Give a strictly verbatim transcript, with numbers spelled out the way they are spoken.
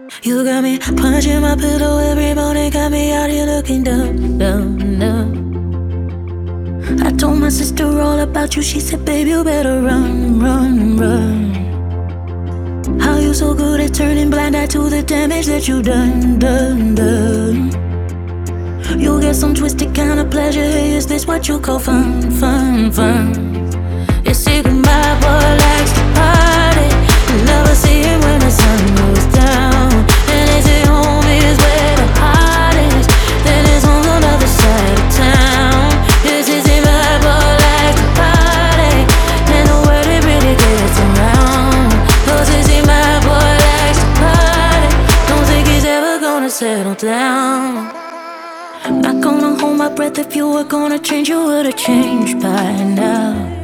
You got me punching my pillow every morning, got me out here looking down, down, down. I told my sister all about you, she said, babe, you better run, run, run. How you so good at turning blind eye to the damage that you done, done, done. You get some twisted kind of pleasure, hey, is this what you call fun, fun, fun? You say goodbye, boy likes to party, never see him when the sun goes down. And they say home is where the heart is, then it's on the other side of town. This is it, my boy likes to party, and nobody really gets around. Cause this is my boy likes to party, don't think he's ever gonna settle down. Not gonna hold my breath, if you were gonna change, you would've changed by now.